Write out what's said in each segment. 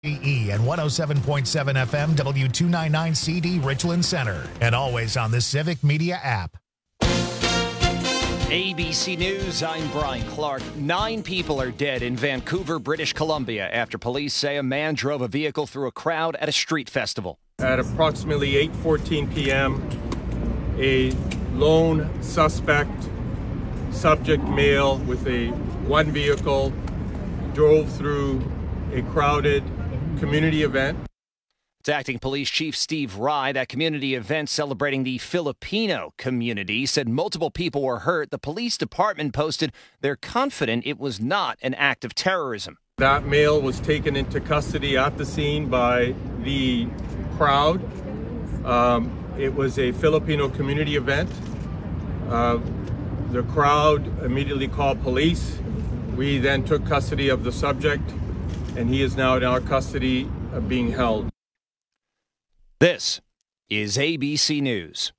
and 107.7 FM W299 CD Richland Center, and always on the Civic Media app. ABC News, I'm Brian Clark. 9 people are dead in Vancouver, British Columbia, after police say a man drove a vehicle through a crowd at a street festival. At approximately 8:14 p.m., a lone subject male with one vehicle drove through a crowded community event. It's Acting Police Chief Steve Rye. That community event celebrating the Filipino community said multiple people were hurt. The police department posted they're confident it was not an act of terrorism. That male was taken into custody at the scene by the crowd. It was a Filipino community event. The crowd immediately called police. We then took custody of the subject, and he is now in our custody being held. This is ABC News.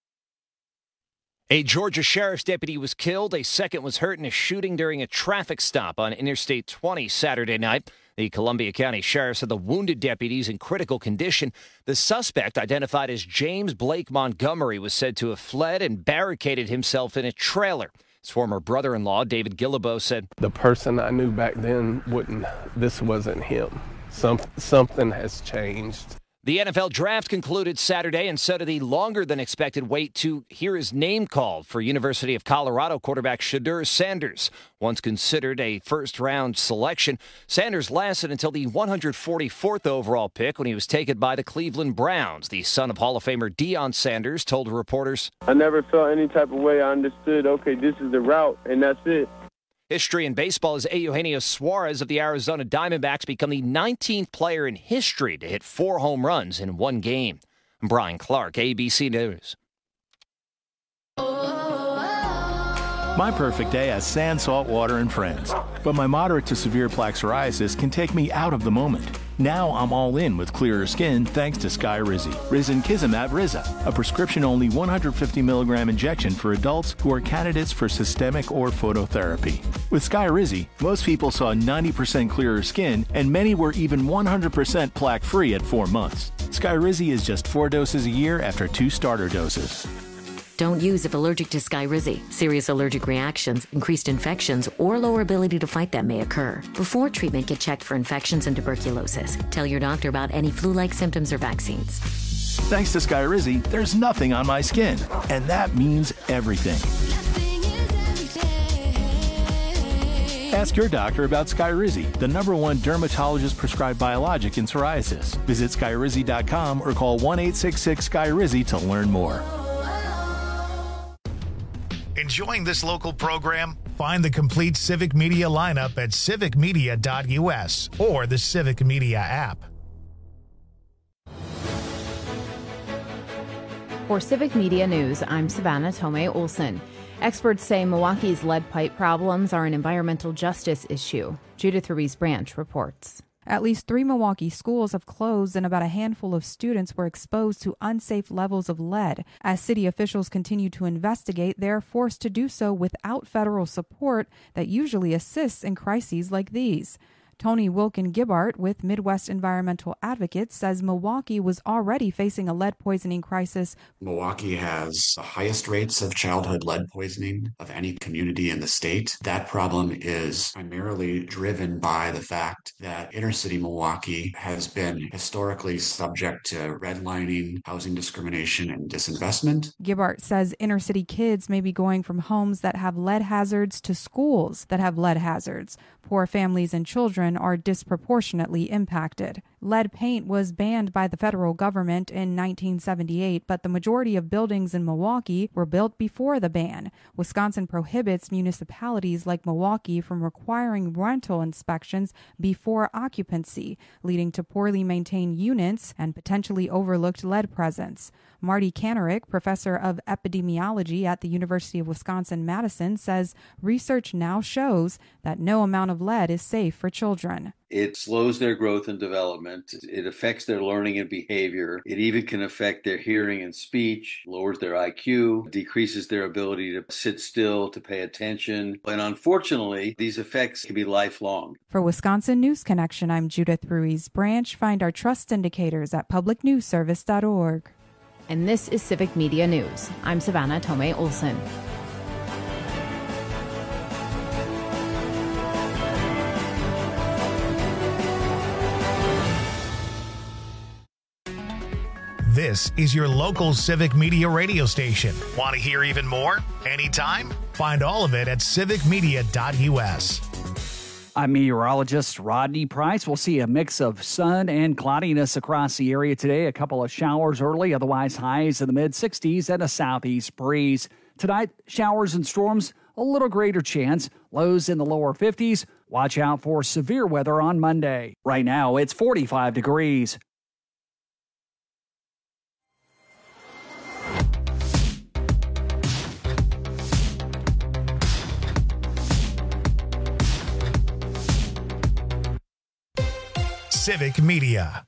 A Georgia sheriff's deputy was killed. A second was hurt in a shooting during a traffic stop on Interstate 20 Saturday night. The Columbia County Sheriff said the wounded deputy is in critical condition. The suspect, identified as James Blake Montgomery, was said to have fled and barricaded himself in a trailer. His former brother-in-law, David Guillebeau, said, "The person I knew back then this wasn't him. Something has changed." The NFL draft concluded Saturday, and so did the longer-than-expected wait to hear his name called for University of Colorado quarterback Shedeur Sanders. Once considered a first-round selection, Sanders lasted until the 144th overall pick when he was taken by the Cleveland Browns. The son of Hall of Famer Deion Sanders told reporters, "I never felt any type of way. I understood, okay, this is the route, and that's it." History in baseball as Eugenio Suarez of the Arizona Diamondbacks become the 19th player in history to hit 4 home runs in one game. I'm Brian Clark, ABC News. My perfect day has sand, salt water, and friends. But my moderate to severe plaque psoriasis can take me out of the moment. Now I'm all in with clearer skin thanks to Skyrizi. Risankizumab Riza, a prescription-only 150 milligram injection for adults who are candidates for systemic or phototherapy. With Skyrizi, most people saw 90% clearer skin, and many were even 100% plaque-free at 4 months. Skyrizi is just 4 doses a year after 2 starter doses. Don't use if allergic to Skyrizi. Serious allergic reactions, increased infections, or lower ability to fight them may occur. Before treatment, get checked for infections and tuberculosis. Tell your doctor about any flu-like symptoms or vaccines. Thanks to Skyrizi, there's nothing on my skin, and that means everything. Ask your doctor about Skyrizi, the #1 dermatologist-prescribed biologic in psoriasis. Visit Skyrizi.com or call 1-866-SKYRIZI to learn more. Enjoying this local program? Find the complete Civic Media lineup at civicmedia.us or the Civic Media app. For Civic Media News, I'm Savannah Tomei Olson. Experts say Milwaukee's lead pipe problems are an environmental justice issue. Judith Ruiz Branch reports. At least 3 Milwaukee schools have closed and about a handful of students were exposed to unsafe levels of lead. As city officials continue to investigate, they are forced to do so without federal support that usually assists in crises like these. Tony Wilkin-Gibbart with Midwest Environmental Advocates says Milwaukee was already facing a lead poisoning crisis. Milwaukee has the highest rates of childhood lead poisoning of any community in the state. That problem is primarily driven by the fact that inner city Milwaukee has been historically subject to redlining, housing discrimination, and disinvestment. Gibbart says inner city kids may be going from homes that have lead hazards to schools that have lead hazards. Poor families and children are disproportionately impacted. Lead paint was banned by the federal government in 1978, but the majority of buildings in Milwaukee were built before the ban. Wisconsin prohibits municipalities like Milwaukee from requiring rental inspections before occupancy, leading to poorly maintained units and potentially overlooked lead presence. Marty Kanarick, professor of epidemiology at the University of Wisconsin-Madison, says research now shows that no amount of lead is safe for children. It slows their growth and development. It affects their learning and behavior. It even can affect their hearing and speech, lowers their IQ, decreases their ability to sit still, to pay attention. And unfortunately, these effects can be lifelong. For Wisconsin News Connection, I'm Judith Ruiz Branch. Find our trust indicators at publicnewsservice.org. And this is Civic Media News. I'm Savannah Tomei Olson. This is your local Civic Media radio station. Want to hear even more? Anytime? Find all of it at civicmedia.us. I'm meteorologist Rodney Price. We'll see a mix of sun and cloudiness across the area today. A couple of showers early, otherwise highs in the mid-60s and a southeast breeze. Tonight, showers and storms, a little greater chance. Lows in the lower 50s. Watch out for severe weather on Monday. Right now, it's 45 degrees. Civic Media.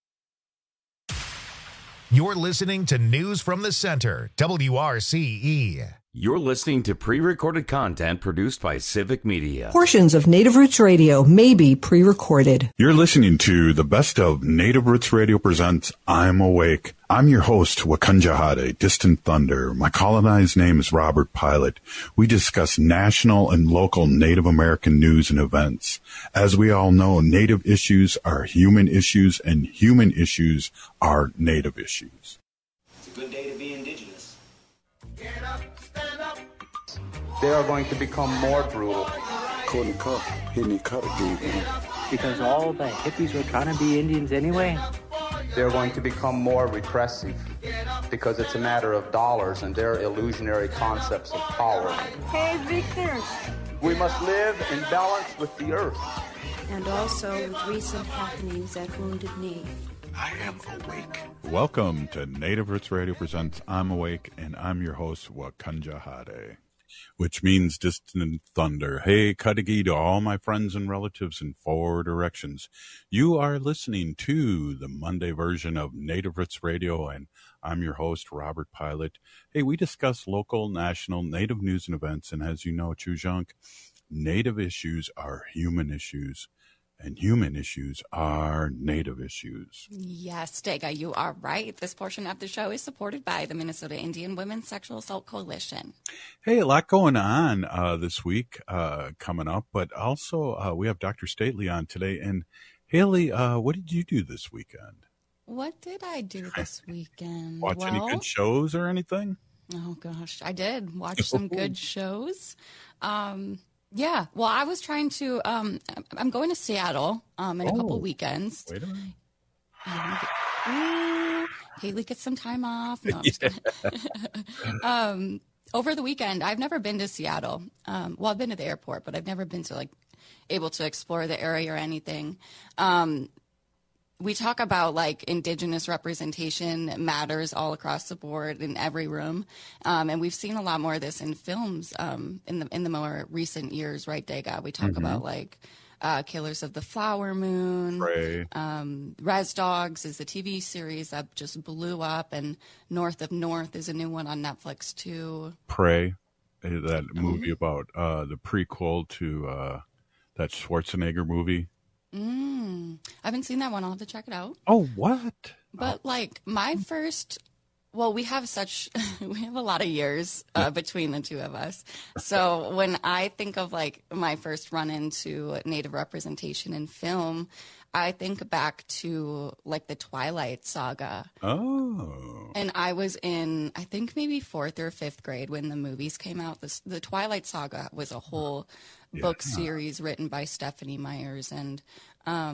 You're listening to News from the Center, WRCE. You're listening to pre-recorded content produced by Civic Media. Portions of Native Roots Radio may be pre-recorded. You're listening to the best of Native Roots Radio presents I'm Awake. I'm your host, Wakanja Hade, Distant Thunder. My colonized name is Robert Pilot. We discuss national and local Native American news and events. As we all know, Native issues are human issues, and human issues are Native issues. It's a good day to be indigenous. Get up, stand up. They are going to become more brutal. Because all the hippies were trying to be Indians anyway. They're going to become more repressive because it's a matter of dollars and their illusionary concepts of power. Hey, Victor. We must live in balance with the earth. And also with recent happenings at Wounded Knee. I am awake. Welcome to Native Roots Radio presents I'm Awake, and I'm your host, Wakanja Hade, which means distant thunder. Hey, Kadagi to all my friends and relatives in 4 directions. You are listening to the Monday version of Native Roots Radio, and I'm your host, Robert Pilot. Hey, we discuss local, national, Native news and events, and as you know, Chujunk, Native issues are human issues, and human issues are Native issues. Yes, Dega, you are right. This portion of the show is supported by the Minnesota Indian Women's Sexual Assault Coalition. Hey, a lot going on this week coming up, but also we have Dr. Stately on today. And Haley, what did you do this weekend? What did I do this weekend? Watch any good shows or anything? Oh, gosh, I did watch some good shows. Yeah, well, I was trying to, I'm going to Seattle in a couple weekends. Wait a minute. Haley gets some time off. No, I'm just kidding. Over the weekend, I've never been to Seattle. Well, I've been to the airport, but I've never been to, able to explore the area or anything. We talk about Indigenous representation matters all across the board in every room, and we've seen a lot more of this in films in the more recent years, right, Dega? We talk about Killers of the Flower Moon, Res Dogs is a TV series that just blew up, and North of North is a new one on Netflix too. Prey, that movie about the prequel to that Schwarzenegger movie. I haven't seen that one. I'll have to check it out. Oh, what? But my first, we have a lot of years between the two of us. So when I think of my first run into Native representation in film, I think back to the Twilight Saga. Oh. And I was in, I think maybe 4th or 5th grade when the movies came out. The Twilight Saga was a whole book series written by Stephanie Myers. And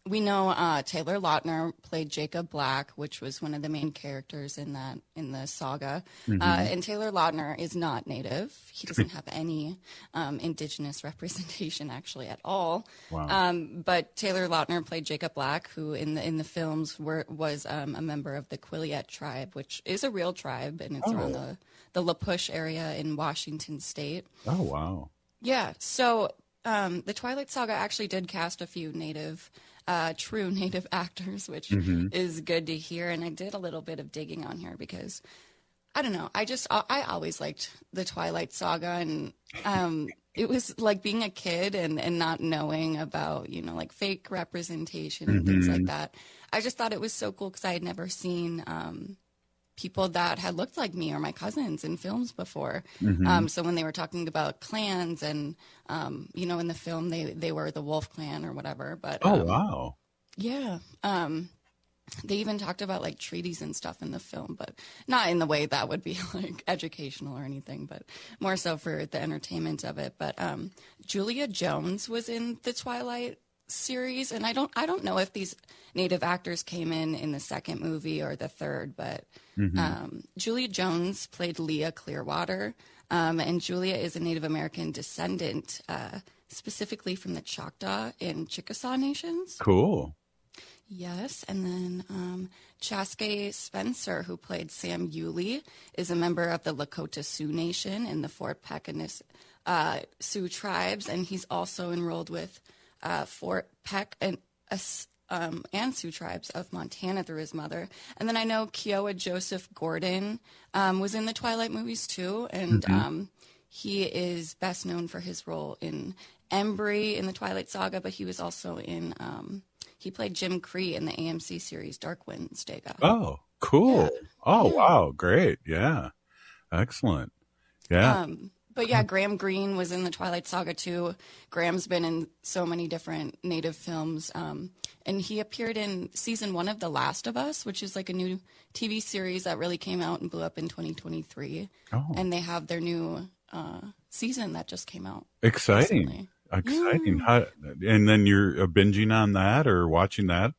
we know Taylor Lautner played Jacob Black, which was one of the main characters in the saga. Mm-hmm. And Taylor Lautner is not Native. He doesn't have any indigenous representation actually at all. Wow. But Taylor Lautner played Jacob Black, who in the films was a member of the Quileute tribe, which is a real tribe, and it's around the La Push area in Washington State. Oh, wow. Yeah. So the Twilight Saga actually did cast a few true Native actors, which is good to hear. And I did a little bit of digging on here because, I don't know, I always liked the Twilight Saga, and it was like being a kid and not knowing about, like fake representation and things like that. I just thought it was so cool because I had never seen people that had looked like me or my cousins in films before. So when they were talking about clans and, in the film, they were the Wolf Clan or whatever. But wow. Yeah. They even talked about like treaties and stuff in the film, but not in the way that would be like educational or anything, but more so for the entertainment of it. But Julia Jones was in the Twilight series, and I don't know if these Native actors came in the second movie or the third, but Julia Jones played Leah Clearwater, and Julia is a Native American descendant, specifically from the Choctaw and Chickasaw nations. Cool. Yes, and then Chaske Spencer, who played Sam Yulee, is a member of the Lakota Sioux Nation in the Fort Peck and Sioux tribes, and he's also enrolled with Fort Peck and Sioux tribes of Montana through his mother. And then I know Kiowa Joseph Gordon was in the Twilight movies too, and he is best known for his role in Embry in the Twilight Saga, but he was also in he played Jim Cree in the AMC series Darkwing Stega. Oh, cool. Yeah. Oh, wow. Great. Yeah. Excellent. Yeah. But yeah, Graham Greene was in the Twilight Saga too. Graham's been in so many different Native films. And he appeared in season 1 of The Last of Us, which is like a new TV series that really came out and blew up in 2023. Oh. And they have their new season that just came out. Exciting. Recently. Exciting. Yeah. How, and then you're binging on that or watching that?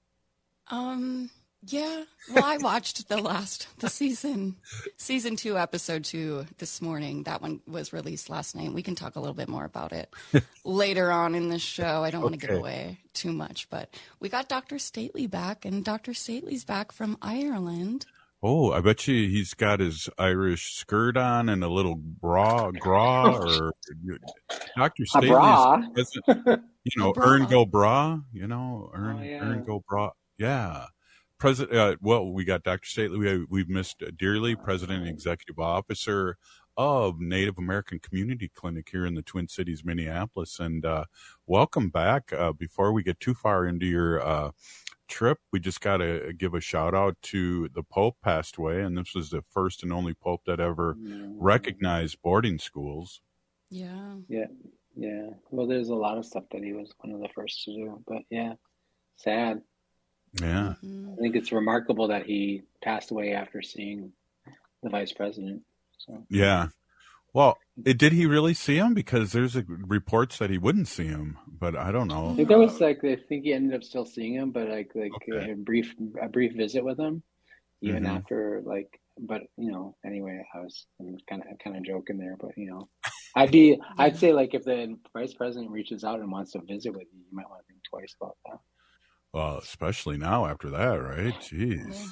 Yeah. Well, I watched the season 2, episode 2 this morning. That one was released last night. We can talk a little bit more about it later on in the show. I don't want to give away too much, but we got Dr. Stately back, and Dr. Stately's back from Ireland. Oh, I bet you he's got his Irish skirt on and a little gra, or Dr. Stately's, Earn Go Bra, Earn Go Bra. Yeah. We got Dr. Stately. We've missed dearly, President and Executive Officer of Native American Community Clinic here in the Twin Cities, Minneapolis. And welcome back. Before we get too far into your trip, we just got to give a shout out to the Pope passed away, and this was the first and only Pope that ever recognized boarding schools. Yeah. Well, there's a lot of stuff that he was one of the first to do, but yeah, sad. Yeah. I think it's remarkable that he passed away after seeing the vice president. So. Yeah. Well, did he really see him? Because there's reports that he wouldn't see him, but I don't know. I think there was I think he ended up still seeing him, but a brief visit with him, even after But anyway, I'm kind of joking there, but I'd say if the vice president reaches out and wants to visit with you, you might want to think twice about that. Well, especially now after that, right? Jeez.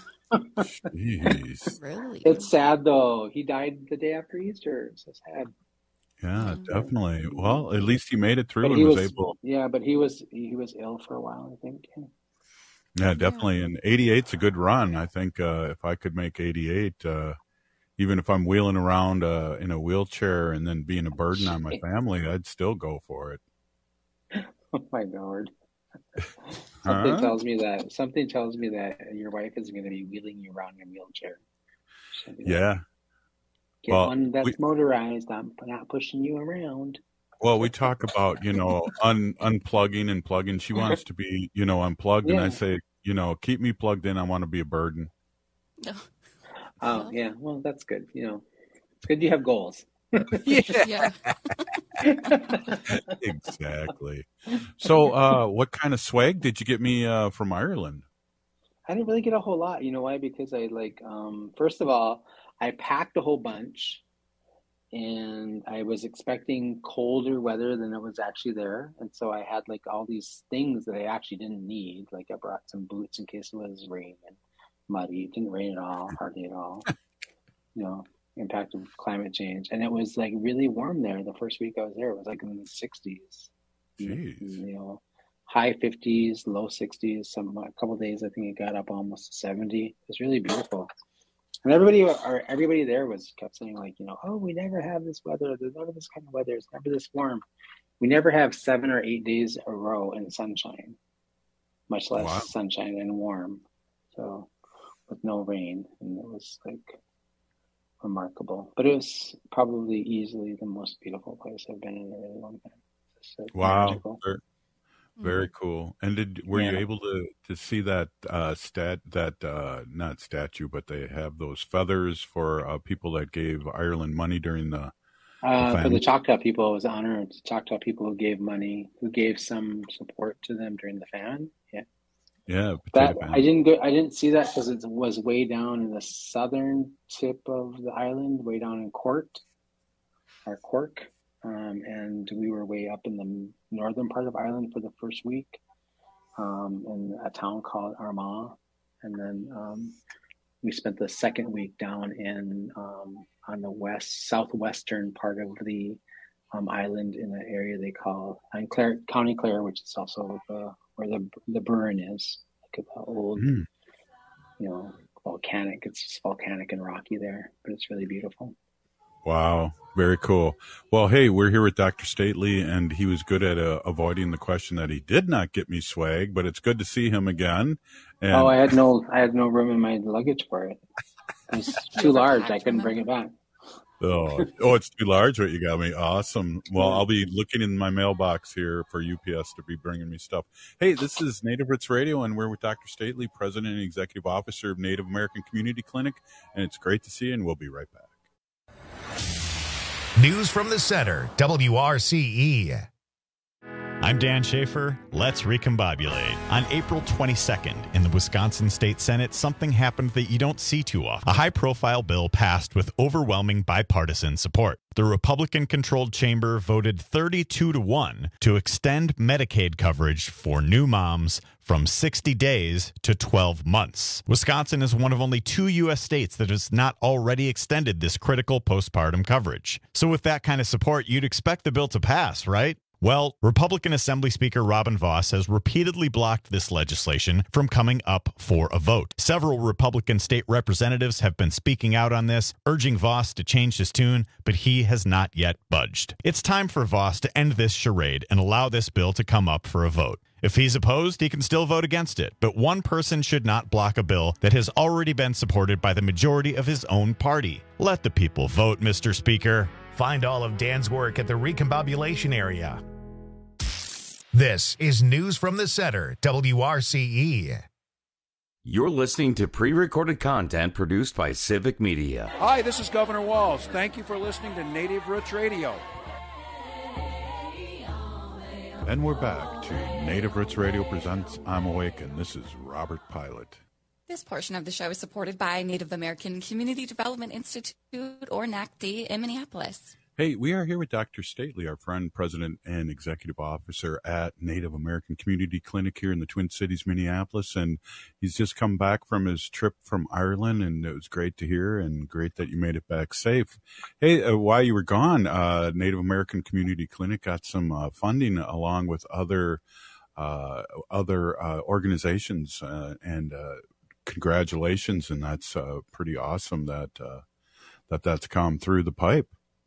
Jeez. Really? It's sad though. He died the day after Easter. It's so sad. Yeah, definitely. Well, at least he made it through and was able. Yeah, but he was ill for a while, I think. Yeah, definitely. And 88's a good run. I think if I could make 88, even if I'm wheeling around in a wheelchair and then being a burden on my family, I'd still go for it. Oh my God. Something tells me that your wife is going to be wheeling you around in a wheelchair. Yeah. Get one that's motorized. I'm not pushing you around. Well, we talk about, unplugging and plugging. She wants to be, unplugged. Yeah. And I say, keep me plugged in. I want to be a burden. Oh, yeah. Well, that's good. It's good you have goals. Yeah. Exactly. So, what kind of swag did you get me from Ireland? I didn't really get a whole lot. You know why? Because I first of all, I packed a whole bunch, and I was expecting colder weather than it was actually there. And so I had like all these things that I actually didn't need. Like I brought some boots in case it was rain and muddy. It didn't rain at all, hardly at all. You know, impact of climate change. And it was like really warm there. The first week I was there, it was like in the 60s. Jeez. You know, high 50s, low 60s. A couple of days, I think it got up almost 70. It was really beautiful. And everybody there kept saying like, you know, oh, we never have this weather. There's never this kind of weather. It's never this warm. We never have 7 or 8 days a row in sunshine, much less sunshine and warm. So with no rain, and it was like remarkable. But it was probably easily the most beautiful place I've been in a really long time. So wow. Very cool. And were you able to see that not statue, but they have those feathers for people that gave Ireland money during the for the Choctaw people? I was honored. Choctaw people who gave money, who gave some support to them during the famine. Yeah. I didn't see that because it was way down in the southern tip of the island, way down in Cork. And we were way up in the northern part of Ireland for the first week, in a town called Armagh, and then we spent the second week down in on the southwestern part of the island in an area they call County Clare, which is also where the burn is, like the old, volcanic. It's just volcanic and rocky there, but it's really beautiful. Wow. Very cool. Well, hey, we're here with Dr. Stately, and he was good at avoiding the question that he did not get me swag, but it's good to see him again. And I had no room in my luggage for it. It was too large. I couldn't bring it back. Oh, it's too large. What you got me? Awesome. Well, I'll be looking in my mailbox here for UPS to be bringing me stuff. Hey, this is Native Roots Radio, and we're with Dr. Stately, President and Executive Officer of Native American Community Clinic, and it's great to see you, and we'll be right back. News from the Center, WRCE. I'm Dan Schaefer. Let's recombobulate. On April 22nd, in the Wisconsin State Senate, something happened that you don't see too often. A high-profile bill passed with overwhelming bipartisan support. The Republican-controlled chamber voted 32-1 to extend Medicaid coverage for new moms from 60 days to 12 months. Wisconsin is one of only 2 U.S. states that has not already extended this critical postpartum coverage. So with that kind of support, you'd expect the bill to pass, right? Well, Republican Assembly Speaker Robin Vos has repeatedly blocked this legislation from coming up for a vote. Several Republican state representatives have been speaking out on this, urging Vos to change his tune, but he has not yet budged. It's time for Vos to end this charade and allow this bill to come up for a vote. If he's opposed, he can still vote against it, but one person should not block a bill that has already been supported by the majority of his own party. Let the people vote, Mr. Speaker. Find all of Dan's work at the Recombobulation area. This is News from the Center, WRCE. You're listening to pre-recorded content produced by Civic Media. Hi, this is Governor Walz. Thank you for listening to Native Roots Radio. And we're back to Native Roots Radio presents I'm Awake, and this is Robert Pilot. This portion of the show is supported by Native American Community Development Institute, or NACD, in Minneapolis. Hey, we are here with Dr. Stately, our friend, president, and executive officer at Native American Community Clinic here in the Twin Cities, Minneapolis. And he's just come back from his trip from Ireland, and it was great to hear and great that you made it back safe. Hey, while you were gone, Native American Community Clinic got some funding along with other organizations, and congratulations. And that's pretty awesome that's come through the pipe.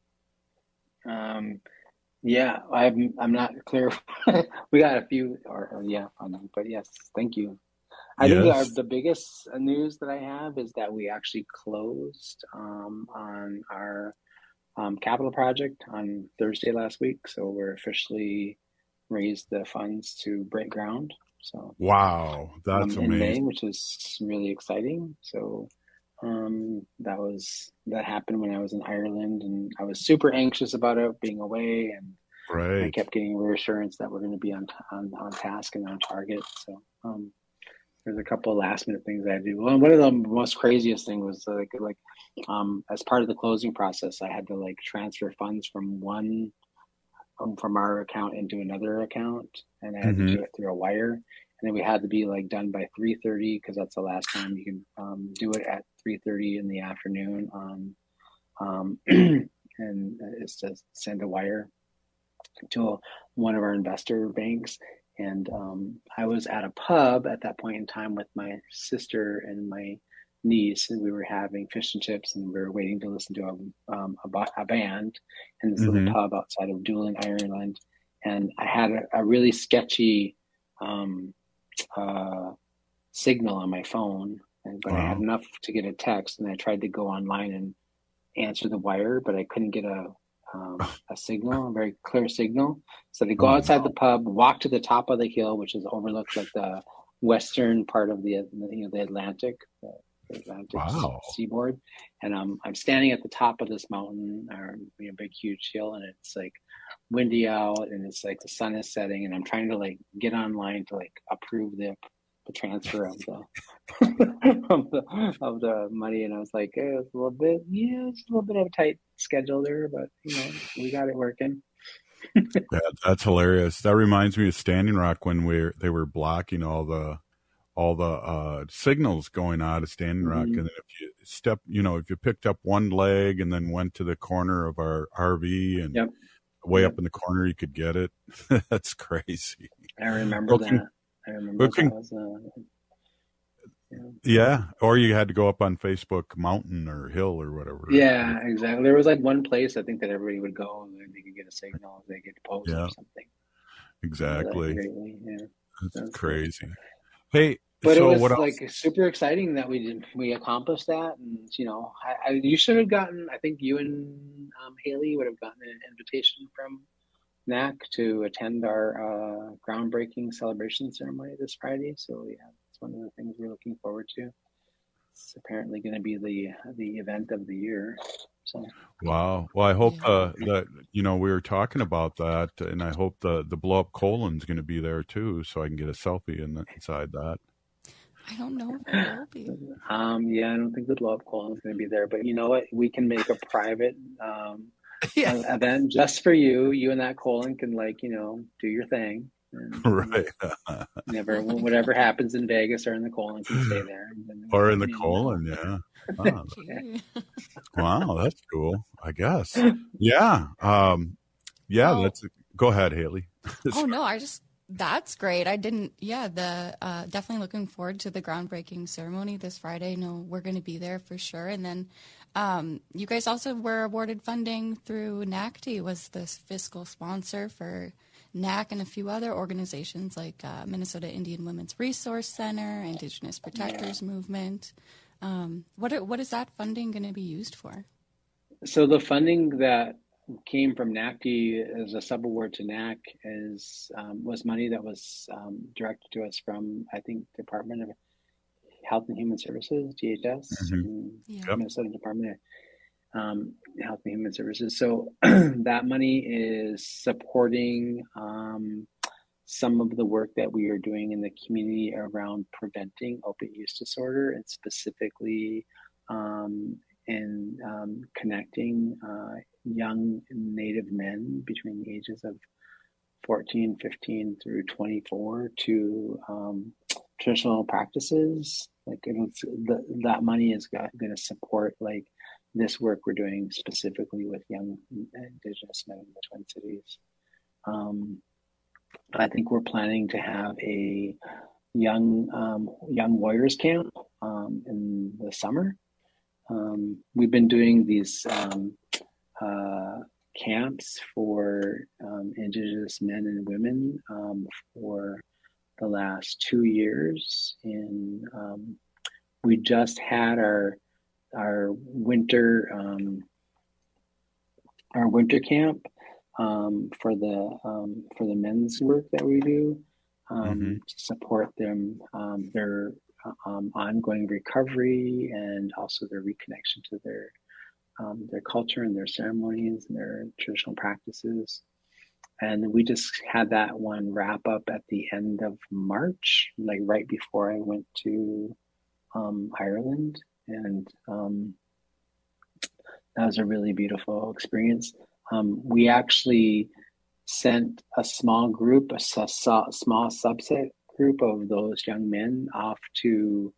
I'm not clear. We got a few, but yes, thank you. I think the biggest news that I have is that we actually closed on our capital project on Thursday last week. So we're officially raised the funds to break ground. So wow, that's amazing. in May, which is really exciting. So That happened when I was in Ireland, and I was super anxious about it being away, and I kept getting reassurance that we're going to be on task and on target. So there's a couple of last minute things I had to do. Well, one of the most craziest thing was as part of the closing process, I had to like transfer funds from our account into another account, and I had to do it through a wire. And then we had to be like done by 3:30 because that's the last time you can do it at 3:30 in the afternoon. And it's to send a wire to one of our investor banks. And I was at a pub at that point in time with my sister and my niece, and we were having fish and chips, and we were waiting to listen to a band in this little pub outside of Doolin, Ireland. And I had a really sketchy signal on my phone, but I had enough to get a text, and I tried to go online and answer the wire, but I couldn't get a signal, a very clear signal. So to go outside the pub, walk to the top of the hill, which is overlooked like the western part of the Atlantic, seaboard, and I'm standing at the top of this mountain, or big huge hill, and it's like windy out, and it's like the sun is setting, and I'm trying to like get online to like approve the transfer of the money, and I was like, it's a little bit of a tight schedule there, but we got it working. That's hilarious. That reminds me of Standing Rock when they were blocking all the signals going out of Standing Rock, and then if you picked up one leg and then went to the corner of our RV and way up in the corner, you could get it. That's crazy. I remember that. Yeah, or you had to go up on Facebook Mountain or Hill or whatever. Yeah, exactly. There was like one place I think that everybody would go and they could get a signal if they get post or something. Exactly. That's crazy. Cool. Hey, but so it was what else? Like super exciting that we accomplished that, and you should have gotten. I think you and Haley would have gotten an invitation from NAC to attend our groundbreaking celebration ceremony this Friday. So yeah, it's one of the things we're looking forward to. It's apparently going to be the event of the year. So wow. Well, I hope that we were talking about that, and I hope the blow up colon's going to be there too, so I can get a selfie inside that. I don't know if it will be. I don't think the blow up colon's going to be there, but you know what? We can make a private event just for you. You and that colon can do your thing. And, right. Whatever happens in Vegas or in the colon can stay there. Or in the colon, yeah. Oh. Wow, that's cool. I guess. Yeah. Go ahead, Haley. Oh no, that's great. Definitely looking forward to the groundbreaking ceremony this Friday. No, we're going to be there for sure. And then you guys also were awarded funding through NACTI, was the fiscal sponsor for NAC and a few other organizations like Minnesota Indian Women's Resource Center, Indigenous Protectors Movement. What is that funding going to be used for? So the funding that came from NACTI as a subaward to NAC was money that was directed to us from, I think, Department of Health and Human Services, DHS, Minnesota Department of Health and Human Services. So that money is supporting some of the work that we are doing in the community around preventing opiate use disorder, and specifically in connecting young Native men between the ages of 14, 15 through 24 to traditional practices. That money is going to support this work we're doing specifically with young Indigenous men in the Twin Cities. I think we're planning to have a young warriors camp in the summer. We've been doing these camps for Indigenous men and women for the last 2 years, and we just had our winter camp for the men's work that we do to support them their ongoing recovery and also their reconnection to their culture and their ceremonies and their traditional practices. And we just had that one wrap up at the end of March, like right before I went to Ireland. And that was a really beautiful experience. We actually sent a small group, a small subset group of those young men off to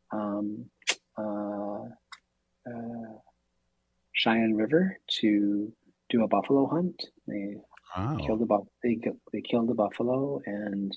Cheyenne River to do a buffalo hunt. They killed the buffalo, and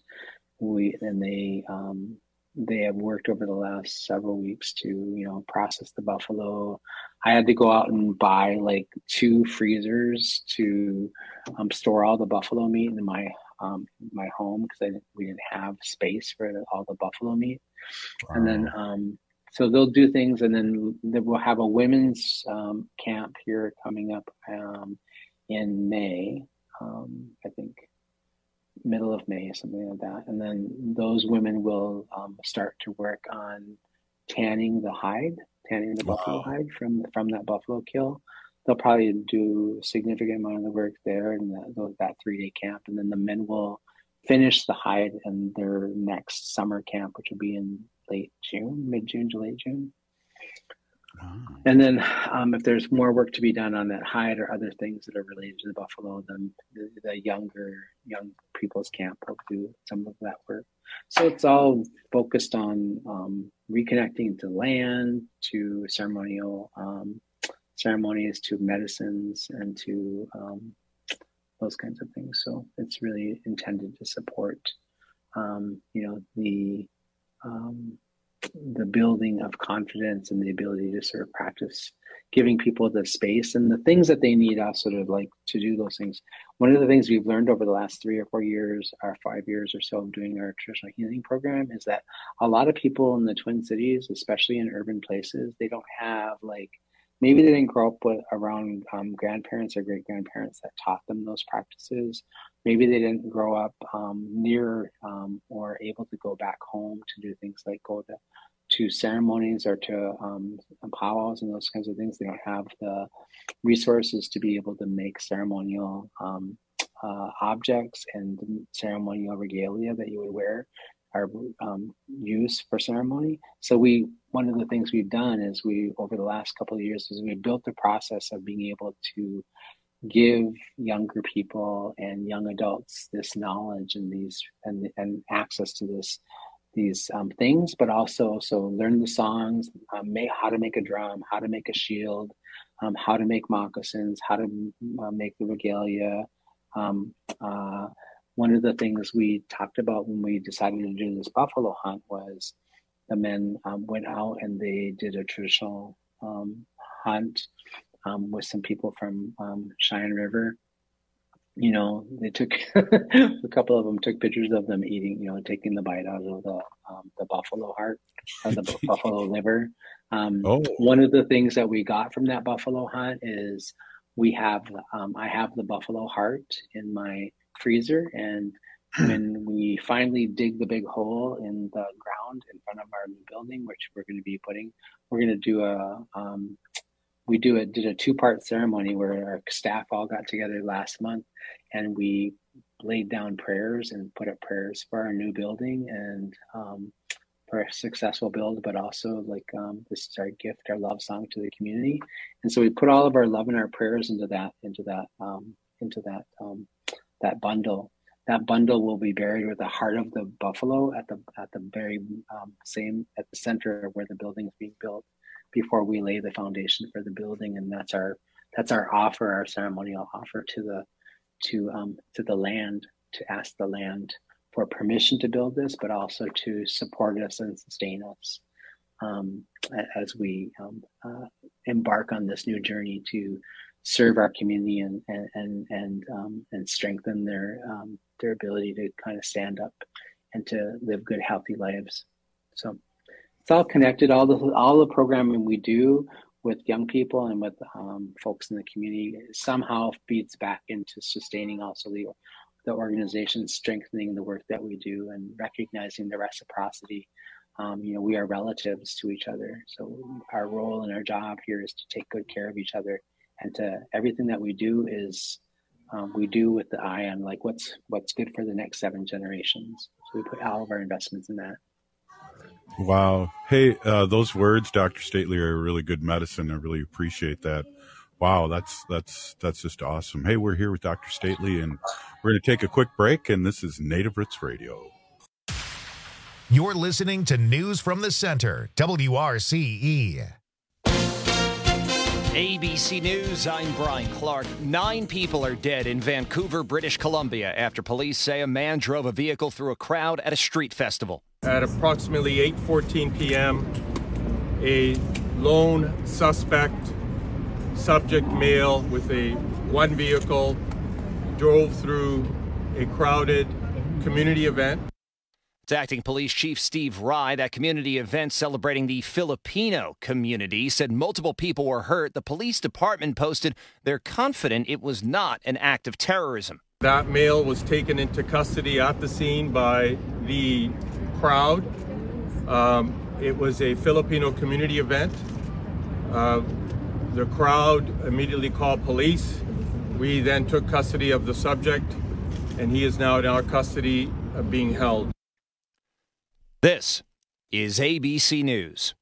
they have worked over the last several weeks to process the buffalo. I had to go out and buy like 2 freezers to store all the buffalo meat in my home, because we didn't have space for all the buffalo meat. Wow. And then so they'll do things, and then we'll have a women's camp here coming up in May, I think middle of May, something like that. And then those women will start to work on tanning the buffalo hide from that buffalo kill. They'll probably do a significant amount of the work there in that 3-day camp. And then the men will finish the hide in their next summer camp, which will be in mid-June to late June. Wow. And then if there's more work to be done on that hide or other things that are related to the buffalo, then the young people's camp will do some of that work. So it's all focused on reconnecting to land, to ceremonial ceremonies, to medicines, and to those kinds of things. So it's really intended to support the building of confidence and the ability to sort of practice giving people the space and the things that they need also to do those things. One of the things we've learned over the last 3 or 4 years or 5 years or so of doing our traditional healing program is that a lot of people in the Twin Cities, especially in urban places, they don't have maybe they didn't grow up around grandparents or great grandparents that taught them those practices. Maybe they didn't grow up near or able to go back home to do things like go to ceremonies or to powwows and those kinds of things. They don't have the resources to be able to make ceremonial objects and ceremonial regalia that you would wear are used for ceremony. So one of the things we've done is over the last couple of years is we built the process of being able to give younger people and young adults this knowledge and and access to these things, but also learn the songs, how to make a drum, how to make a shield, how to make moccasins, how to make the regalia. One of the things we talked about when we decided to do this buffalo hunt was the men went out and they did a traditional hunt with some people from Cheyenne River. They took a couple of them took pictures of them eating, taking the bite out of the buffalo heart or the buffalo liver. One of the things that we got from that buffalo hunt is I have the buffalo heart in my freezer, and when we finally dig the big hole in the ground in front of our new building, which we're going to do did a 2-part ceremony where our staff all got together last month, and we laid down prayers and put up prayers for our new building and for a successful build, but also this is our gift, our love song to the community. And so we put all of our love and our prayers into that bundle. That bundle will be buried with the heart of the buffalo at the very at the center of where the building is being built before we lay the foundation for the building. And that's our offer, our ceremonial offer to the land, to ask the land for permission to build this, but also to support us and sustain us as we embark on this new journey to serve our community and strengthen their ability to kind of stand up and to live good, healthy lives. So it's all connected. All the programming we do with young people and with folks in the community somehow feeds back into sustaining also the organization, strengthening the work that we do, and recognizing the reciprocity we are relatives to each other. So our role and our job here is to take good care of each other, and to everything that we do is we do with the eye on like what's good for the next 7 generations. So we put all of our investments in that. Wow. Hey, those words, Dr. Stately, are really good medicine. I really appreciate that. Wow, that's just awesome. Hey, we're here with Dr. Stately, and we're going to take a quick break, and this is Native Roots Radio. You're listening to News from the Center, WRCE. ABC News, I'm Brian Clark. 9 people are dead in Vancouver, British Columbia, after police say a man drove a vehicle through a crowd at a street festival. At approximately 8:14 p.m., a lone suspect, subject male with one vehicle, drove through a crowded community event. It's Acting Police Chief Steve Rye. That community event celebrating the Filipino community said multiple people were hurt. The police department posted they're confident it was not an act of terrorism. That male was taken into custody at the scene by the crowd. It was a Filipino community event. The crowd immediately called police. We then took custody of the subject, and he is now in our custody being held. This is ABC News.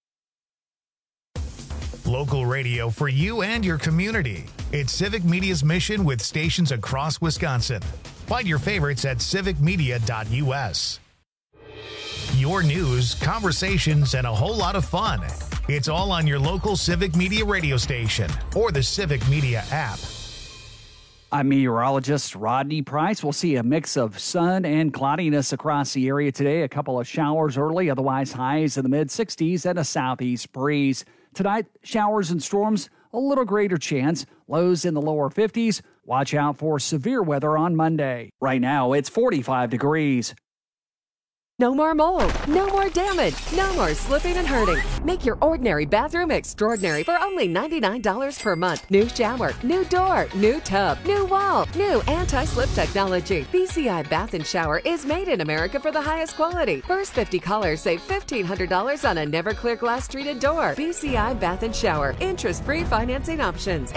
Local radio for you and your community. It's Civic Media's mission with stations across Wisconsin. Find your favorites at civicmedia.us. Your news, conversations, and a whole lot of fun. It's all on your local Civic Media radio station or the Civic Media app. I'm meteorologist Rodney Price. We'll see a mix of sun and cloudiness across the area today. A couple of showers early, otherwise highs in the mid-60s and a southeast breeze. Tonight, showers and storms, a little greater chance. Lows in the lower 50s. Watch out for severe weather on Monday. Right now, it's 45 degrees. No more mold, no more damage, no more slipping and hurting. Make your ordinary bathroom extraordinary for only $99 per month. New shower, new door, new tub, new wall, new anti-slip technology. BCI Bath and Shower is made in America for the highest quality. First 50 callers save $1,500 on a never clear glass treated door. BCI Bath and Shower. Interest-free financing options.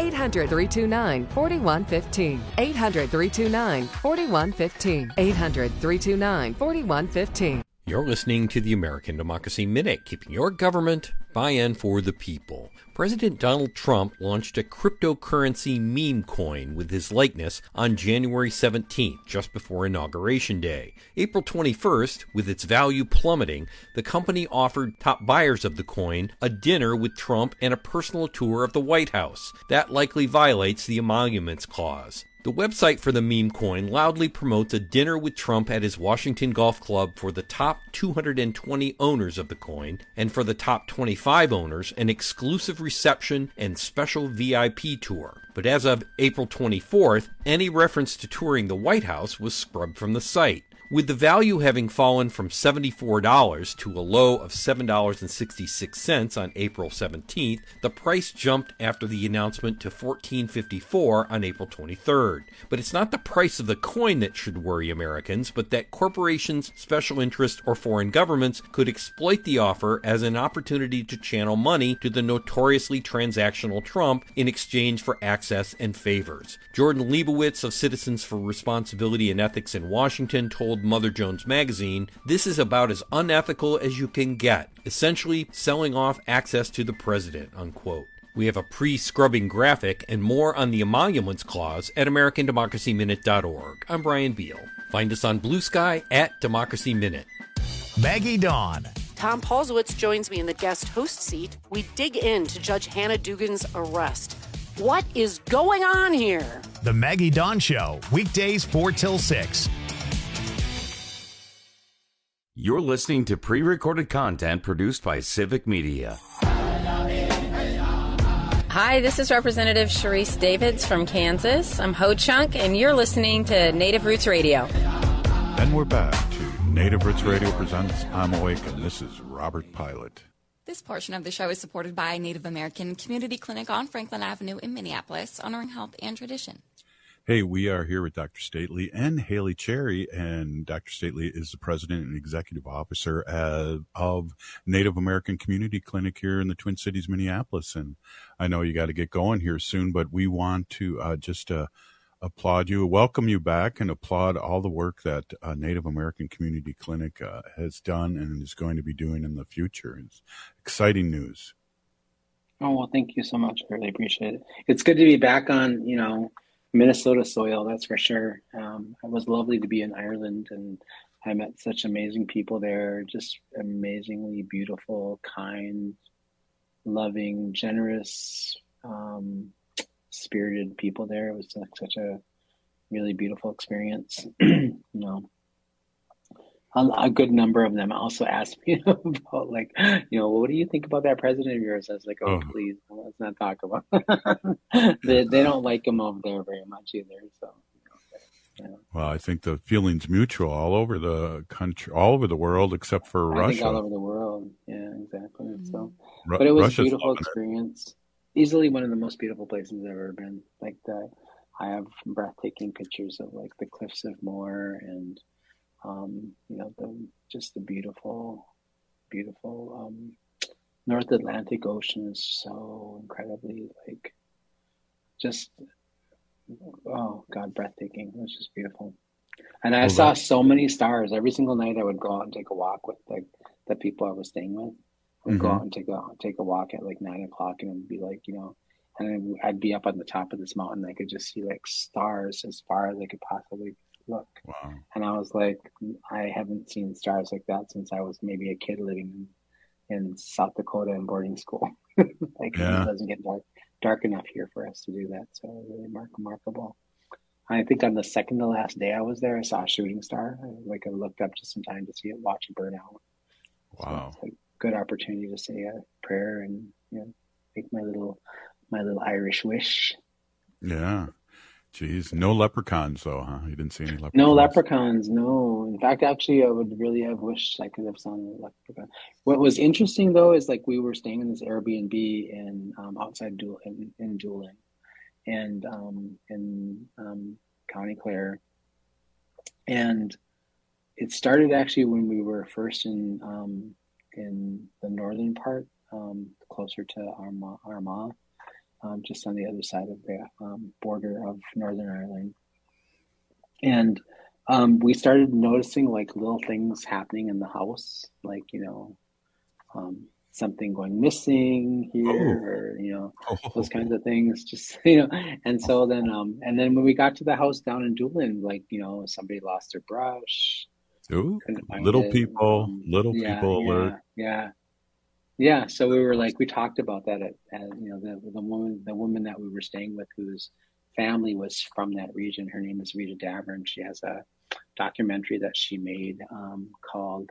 800-329-4115. 800-329-4115. 800-329-4115. You're listening to the American Democracy Minute, keeping your government by-in for the people. President Donald Trump launched a cryptocurrency meme coin with his likeness on January 17th, just before Inauguration Day. April 21st, with its value plummeting, the company offered top buyers of the coin a dinner with Trump and a personal tour of the White House. That likely violates the Emoluments Clause. The website for the meme coin loudly promotes a dinner with Trump at his Washington Golf Club for the top 220 owners of the coin, and for the top 25 owners, an exclusive reception and special VIP tour. But as of April 24th, any reference to touring the White House was scrubbed from the site. With the value having fallen from $74 to a low of $7.66 on April 17th, the price jumped after the announcement to $14.54 on April 23rd. But it's not the price of the coin that should worry Americans, but that corporations, special interests, or foreign governments could exploit the offer as an opportunity to channel money to the notoriously transactional Trump in exchange for access and favors. Jordan Leibowitz of Citizens for Responsibility and Ethics in Washington told Mother Jones Magazine, "This is about as unethical as you can get, essentially selling off access to the president," unquote. We have a pre-scrubbing graphic and more on the Emoluments Clause at AmericanDemocracyMinute.org. I'm Brian Beal. Find us on Blue Sky at Democracy Minute. Maggie Dawn. Tom Paulsowitz joins me in the guest host seat. We dig into Judge Hannah Dugan's arrest. What is going on here? The Maggie Dawn Show, weekdays 4 till 6. You're listening to pre-recorded content produced by Civic Media. Hi, this is Representative Sharice Davids from Kansas. I'm Ho Chunk, and you're listening to Native Roots Radio. And we're back to Native Roots Radio presents I'm Awake, and this is Robert Pilot. This portion of the show is supported by Native American Community Clinic on Franklin Avenue in Minneapolis, honoring health and tradition. Hey, we are here with Dr. Stately and Haley Cherry, and Dr. Stately is the president and executive officer of Native American Community Clinic here in the Twin Cities, Minneapolis. And I know you got to get going here soon, but we want to just applaud you, welcome you back, and applaud all the work that Native American Community Clinic has done and is going to be doing in the future. It's exciting news. Oh, well, thank you so much. I really appreciate it. It's good to be back on, Minnesota soil, that's for sure. It was lovely to be in Ireland, and I met such amazing people there, just amazingly beautiful, kind, loving, generous, spirited people there. It was like such a really beautiful experience. A good number of them also asked me about, what do you think about that president of yours? I was like, please, let's not talk about it. They don't like him over there very much either. So, Well, I think the feeling's mutual all over the country, all over the world, except for Russia. I think all over the world. Yeah, exactly. So, but it was a beautiful experience. Easily one of the most beautiful places I've ever been. I have breathtaking pictures of the cliffs of Moher and the beautiful North Atlantic Ocean is so incredibly breathtaking. It was just beautiful. And I saw so many stars. Every single night I would go out and take a walk with the people I was staying with. I would go out and take a walk at 9 o'clock, and it would be and I'd be up on the top of this mountain. I could just see stars as far as I could possibly look. Wow. And I was like, I haven't seen stars like that since I was maybe a kid living in South Dakota in boarding school. It doesn't get dark enough here for us to do that. So really remarkable. I think on the second to last day I was there, I saw a shooting star. I looked up just in time to see it, watch it burn out. Wow. So it's a good opportunity to say a prayer and make my little Irish wish. Yeah. Jeez, no leprechauns though, huh? You didn't see any leprechauns? No leprechauns, no. In fact, actually, I would really have wished I could have seen a leprechaun. What was interesting though is we were staying in this Airbnb in outside in Doolin, and in County Clare, and it started actually when we were first in the northern part, closer to Armagh. Just on the other side of the border of Northern Ireland. And we started noticing little things happening in the house, something going missing here, or, those kinds of things, just, and so then, and then when we got to the house down in Doolin, somebody lost their brush. Ooh, little people alert. Yeah, so we were we talked about that at the woman that we were staying with, whose family was from that region. Her name is Rita Davern. She has a documentary that she made called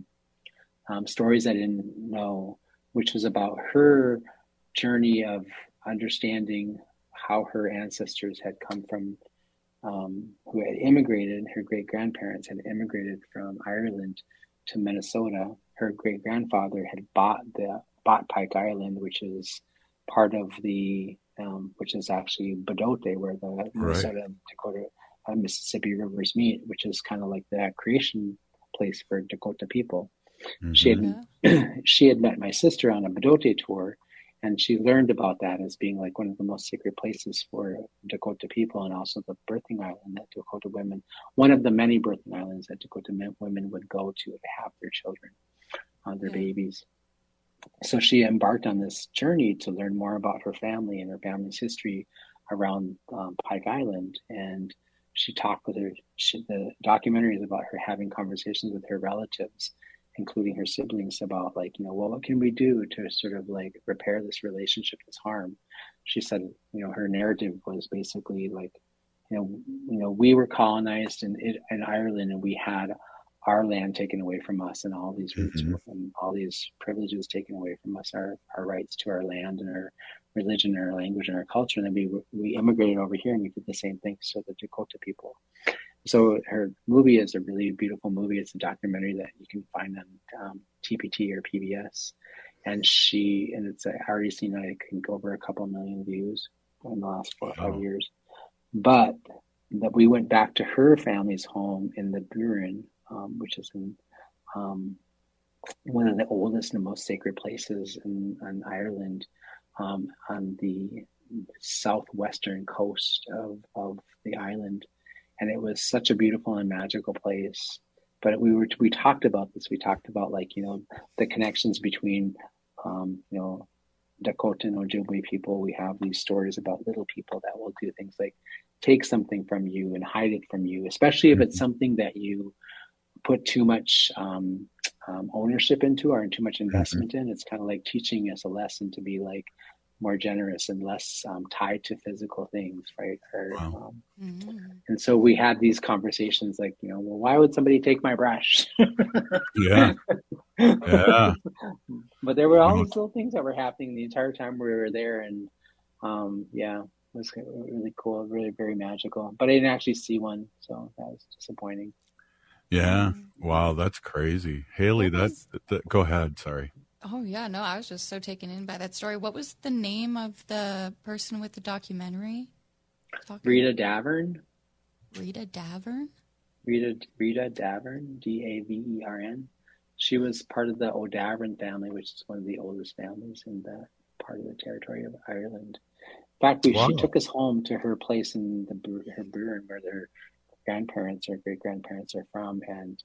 Stories I Didn't Know, which was about her journey of understanding how her ancestors had come from, who had immigrated. Her great-grandparents had immigrated from Ireland to Minnesota. Her great-grandfather had bought Pike Island, which is part of which is actually Bedote, where the Minnesota and Dakota Mississippi rivers meet, which is kind of the creation place for Dakota people. Mm-hmm. She had met my sister on a Bedote tour, and she learned about that as being one of the most sacred places for Dakota people, and also the birthing island that Dakota women, one of the many birthing islands that Dakota women would go to have their children, their babies. So she embarked on this journey to learn more about her family and her family's history around Pike Island. And she talked with the documentary is about her having conversations with her relatives, including her siblings, about what can we do to sort of repair this relationship that's harmed. She said, her narrative was basically we were colonized in Ireland, and we had our land taken away from us, and all these roots and all these privileges taken away from us, our rights to our land and our religion and our language and our culture. And then we immigrated over here, and we did the same thing to the Dakota people. So her movie is a really beautiful movie. It's a documentary that you can find on TPT or PBS. And it's already seen, I think, over a couple million views in the last 4 or 5 years. but that we went back to her family's home in the Burin, which is in one of the oldest and most sacred places in Ireland, on the southwestern coast of the island. And it was such a beautiful and magical place. But we talked about this. We talked about, like, you know, the connections between, you know, Dakota and Ojibwe people. We have these stories about little people that will do things like take something from you and hide it from you, especially if it's something that you put too much ownership into or too much investment in. It's kind of like teaching us a lesson to be like more generous and less tied to physical things, right? Or, and so we had these conversations like, you know, well, why would somebody take my brush? Yeah. Yeah. But there were all these little things that were happening the entire time we were there. And yeah, it was really cool, really very magical. But I didn't actually see one, so that was disappointing. Yeah. Wow, that's crazy. Haley, go ahead. Sorry. Oh, yeah. No, I was just so taken in by that story. What was the name of the person with the documentary? Rita Davern. Rita Davern? Rita Davern, Davern. She was part of the O'Davern family, which is one of the oldest families in the part of the territory of Ireland. In fact, she took us home to her place in her Burin, where their grandparents or great grandparents are from, and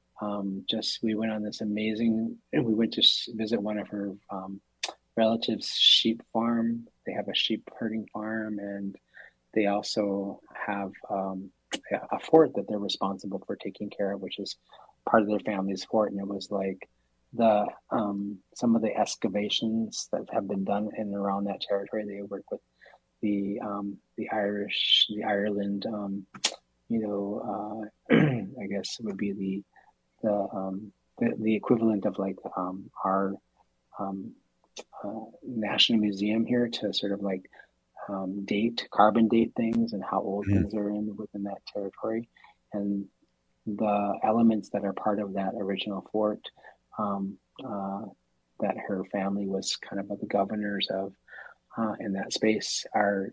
we went on this amazing, and we went to visit one of her relatives' sheep farm. They have a sheep herding farm, and they also have a fort that they're responsible for taking care of, which is part of their family's fort. And it was like the some of the excavations that have been done in and around that territory. They work with the Ireland, you know, I guess it would be the equivalent of like our National Museum here, to sort of like carbon date things and how old things are within that territory, and the elements that are part of that original fort that her family was kind of the governors of in that space are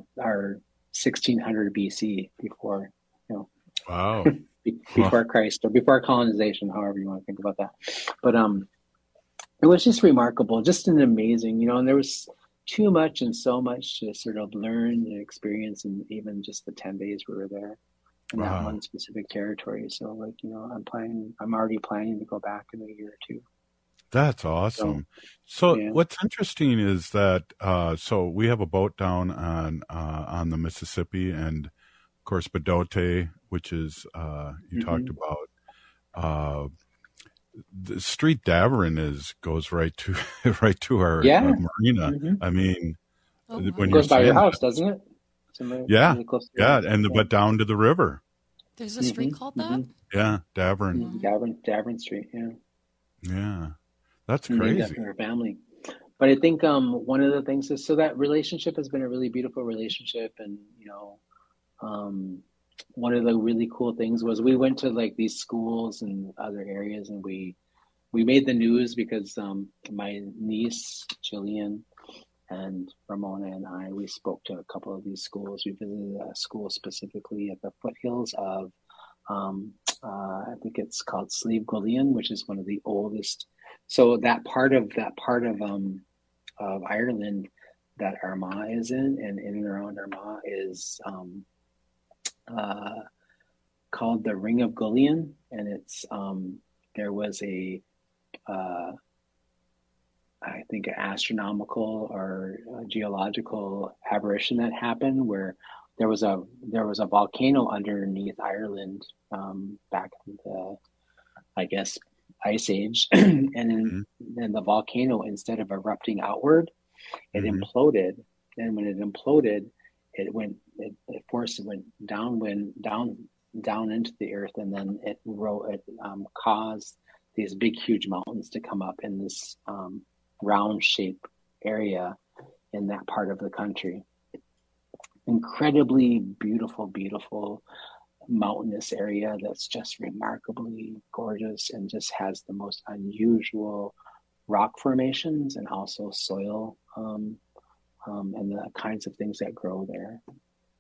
1600 BC, before, you know. Wow. Before Christ, or before colonization, however you want to think about that. But it was just remarkable, just an amazing, you know, and there was too much and so much to sort of learn and experience, and even just the 10 days we were there in that one specific territory. So, like, you know, I'm already planning to go back in a year or two. That's awesome. So yeah. What's interesting is that so we have a boat down on the Mississippi, and of course Bedote, which is you talked about. The Street Davern goes right to our marina. I mean, when it goes by your house, doesn't it? Really but down to the river. There's a street called that. Yeah, Davern. Davern Street. Yeah. Yeah, that's crazy. After her family. But I think one of the things is, so that relationship has been a really beautiful relationship, and you know, one of the really cool things was we went to like these schools and other areas, and we made the news because my niece Jillian and Ramona and we spoke to a couple of these schools. We visited a school specifically at the foothills of I think it's called Slieve Gullion, which is one of the oldest. So that part of Ireland that Armagh is in, and in and around Armagh, is called the Ring of Gullion, and it's there was I think an astronomical or geological aberration that happened where there was a volcano underneath Ireland back in the, I guess, Ice Age, and then the volcano, instead of erupting outward, it imploded, and when it imploded, it went down into the earth, and then it caused these big, huge mountains to come up in this round shaped area in that part of the country. Incredibly beautiful mountainous area that's just remarkably gorgeous, and just has the most unusual rock formations and also soil and the kinds of things that grow there.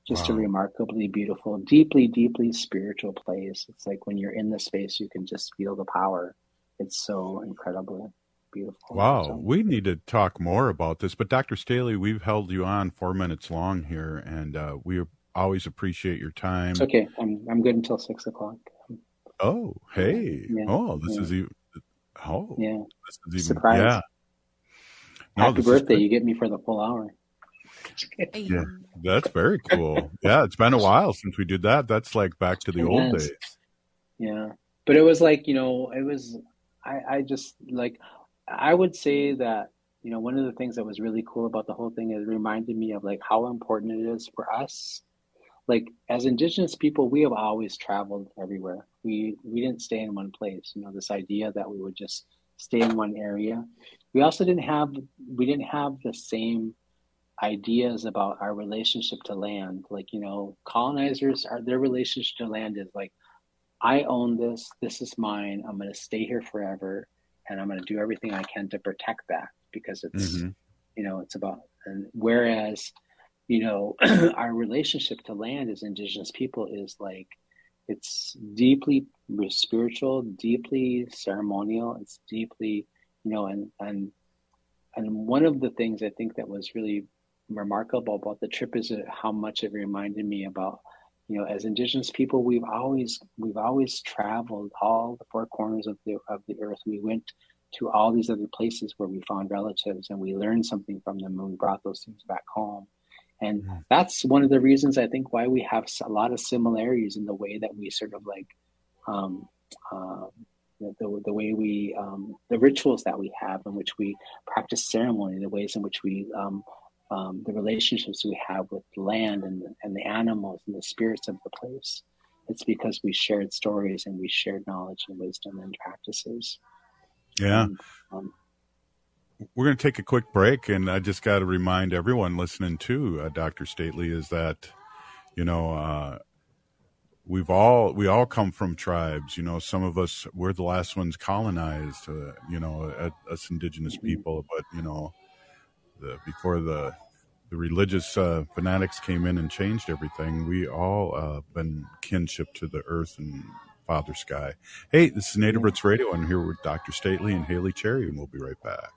just a remarkably beautiful, deeply, deeply spiritual place. It's like when you're in the space, you can just feel the power. It's so incredibly beautiful. Wow. So, We need to talk more about this, but Dr. Staley, we've held you on 4 minutes long here, and we always appreciate your time. it's okay. I'm good until 6 o'clock. Oh, hey. Yeah. This is even, Yeah. this is even, Surprise. yeah. No, Happy this is birthday. great. You get me for the full hour. Yeah, that's very cool. Yeah, it's been a while since we did that. That's like back to the old Yes. days. Yeah. But it was like, I just like, I would say that, one of the things that was really cool about the whole thing is it reminded me of like how important it is for us. Like as Indigenous people, we have always traveled everywhere. We didn't stay in one place. This idea that we would just stay in one area. We also didn't have the same ideas about our relationship to land. Like, colonizers, their relationship to land is like, I own this. This is mine. I'm going to stay here forever, and I'm going to do everything I can to protect that because it's, it's about. And whereas, our relationship to land as Indigenous people is like, it's deeply spiritual, deeply ceremonial. It's deeply, and one of the things I think that was really remarkable about the trip is how much it reminded me about, as Indigenous people, we've always traveled all the four corners of the earth. We went to all these other places where we found relatives and we learned something from them and we brought those things back home. And that's one of the reasons I think why we have a lot of similarities in the way that we sort of like, the way we, the rituals that we have in which we practice ceremony, the ways in which we, the relationships we have with the land and the animals and the spirits of the place. It's because we shared stories and we shared knowledge and wisdom and practices. Yeah. We're going to take a quick break, and I just got to remind everyone listening to Dr. Stately is that, we all come from tribes. Some of us, we're the last ones colonized, us Indigenous people, but, before the religious fanatics came in and changed everything, we all been kinship to the earth and Father Sky. Hey, this is Native Roots Radio. I'm here with Dr. Stately and Haley Cherry, and we'll be right back.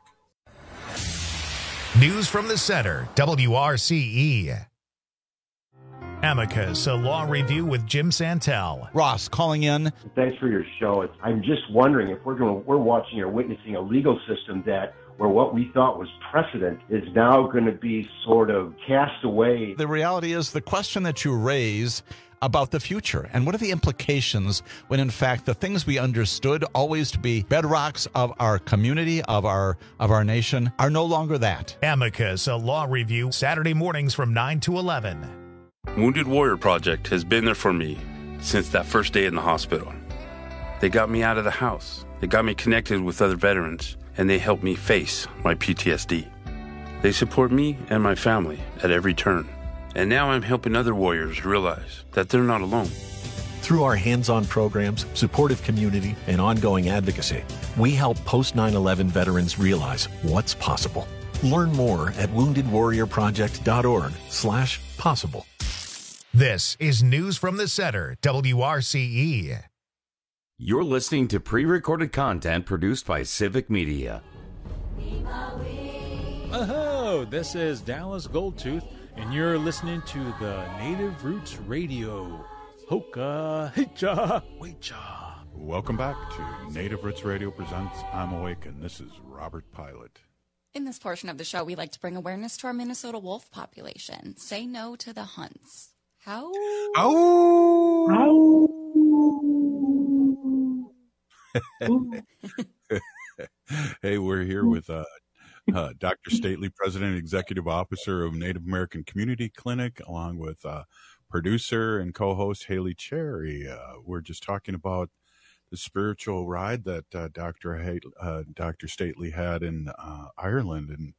News from the Center, WRCE. Amicus, a law review with Jim Santel. Ross calling in. Thanks for your show. I'm just wondering if we're watching or witnessing a legal system where what we thought was precedent is now going to be sort of cast away. The reality is the question that you raise about the future and what are the implications when in fact the things we understood always to be bedrocks of our community, of our nation, are no longer that. Amicus, a law review, Saturday mornings from 9 to 11. Wounded Warrior Project has been there for me since that first day in the hospital. They got me out of the house. They got me connected with other veterans, and they helped me face my PTSD. They support me and my family at every turn. And now I'm helping other warriors realize that they're not alone. Through our hands-on programs, supportive community, and ongoing advocacy, we help post-9/11 veterans realize what's possible. Learn more at woundedwarriorproject.org/possible. This is News from the Center, WRCE. You're listening to pre-recorded content produced by Civic Media. Oh, this is Dallas Goldtooth, and you're listening to the Native Roots Radio. Hoka, hicha, wecha. Welcome back to Native Roots Radio presents I'm Awake, and this is Robert Pilot. In this portion of the show, we like to bring awareness to our Minnesota wolf population. Say no to the hunts. How? Hey, we're here with Dr. Stately, President and Executive Officer of Native American Community Clinic, along with producer and co-host Haley Cherry. We're just talking about the spiritual ride that Dr. Stately had in Ireland, and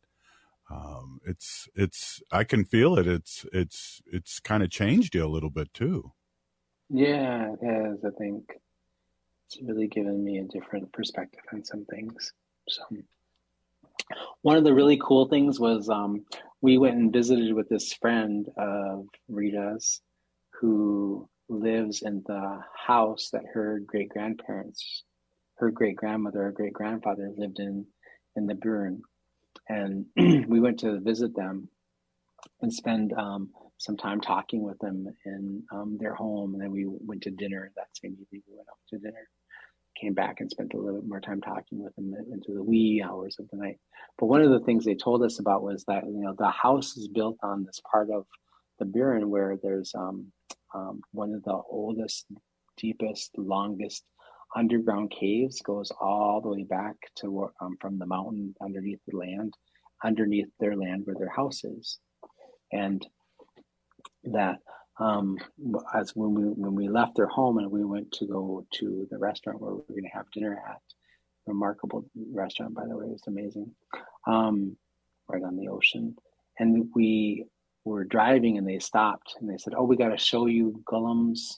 it's I can feel it. It's kind of changed you a little bit too. Yeah, it has. I think it's really given me a different perspective on some things. So one of the really cool things was we went and visited with this friend of Rita's who lives in the house that her great-grandparents, her great-grandmother, her great-grandfather lived in the Burin. And we went to visit them and spend some time talking with them in their home. And then we went to dinner that same evening. We went out to dinner, came back and spent a little bit more time talking with them into the wee hours of the night. But one of the things they told us about was that, you know, the house is built on this part of the Burin where there's one of the oldest, deepest, longest underground caves, goes all the way back to from the mountain underneath their land where their house is. And that as when we left their home and we went to go to the restaurant where we were going to have dinner at, remarkable restaurant, by the way, it was amazing, right on the ocean. And we were driving and they stopped and they said, "Oh, we got to show you Gollum's,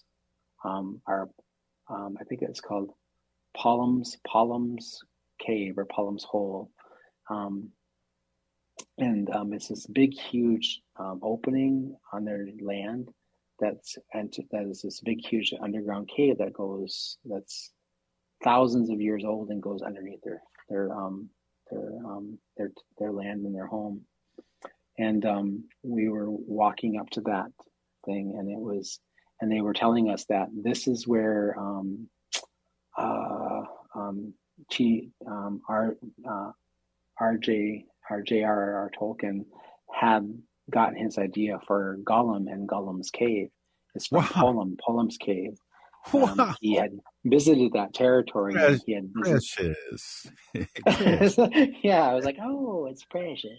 I think it's called Pollum's Cave or Pollum's Hole." And it's this big, huge opening on their land that is this big, huge underground cave that's thousands of years old and goes underneath their land and their home. And we were walking up to that thing, and they were telling us that this is where J.R.R. Tolkien had gotten his idea for Gollum and Gollum's Cave. It's from Pollum's Cave. He had visited that territory. He had precious. Yeah, I was like, oh, it's precious.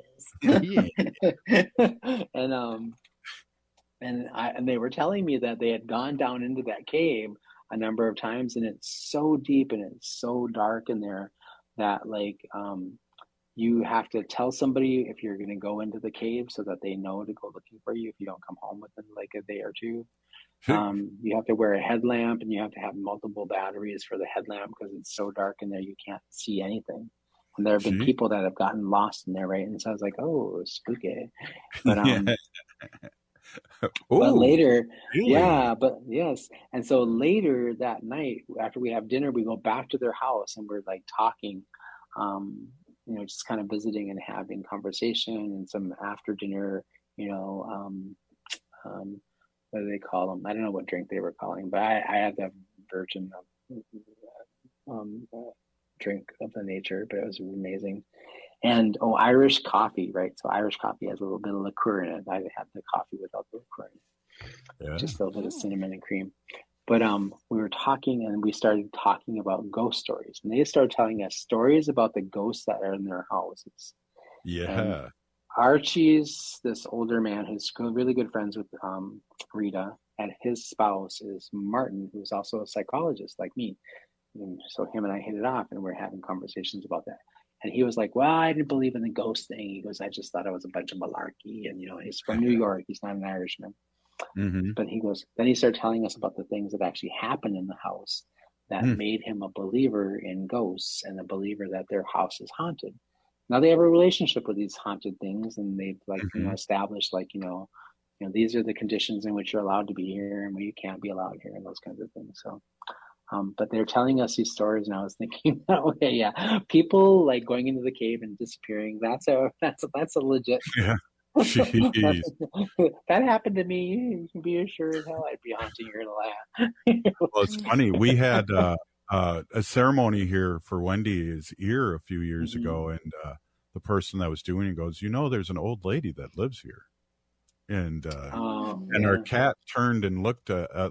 And they were telling me that they had gone down into that cave a number of times, and it's so deep and it's so dark in there that you have to tell somebody if you're going to go into the cave so that they know to go looking for you if you don't come home within like a day or two. You have to wear a headlamp, and you have to have multiple batteries for the headlamp because it's so dark in there you can't see anything. And there have been people that have gotten lost in there, right? And so I was like, oh, spooky. But but later, yes. And so later that night, after we have dinner, we go back to their house and we're like talking, just kind of visiting and having conversation and some after dinner, what do they call them? I don't know what drink they were calling, but I had the virgin drink of the nature, but it was amazing. And Irish coffee, right? So Irish coffee has a little bit of liqueur in it. I had the coffee without the liqueur in it, just a little bit of cinnamon and cream. But we were talking, and we started talking about ghost stories, and they started telling us stories about the ghosts that are in their houses. Yeah. And Archie's this older man who's really good friends with Rita, and his spouse is Martin, who's also a psychologist like me. And so him and I hit it off, and we're having conversations about that. And he was like, well, I didn't believe in the ghost thing. He goes, I just thought it was a bunch of malarkey. And, he's from New York. He's not an Irishman. Mm-hmm. But he goes, then he started telling us about the things that actually happened in the house that made him a believer in ghosts and a believer that their house is haunted. Now they have a relationship with these haunted things, and they've established these are the conditions in which you're allowed to be here and where you can't be allowed here and those kinds of things. So, but they're telling us these stories, and I was thinking, okay, yeah, people like going into the cave and disappearing. That's a legit. Yeah. That happened to me. You can be sure as hell I'd be haunting your land. Well, it's funny. We had a ceremony here for Wendy's ear a few years ago, and the person that was doing it goes, there's an old lady that lives here, and our cat turned and looked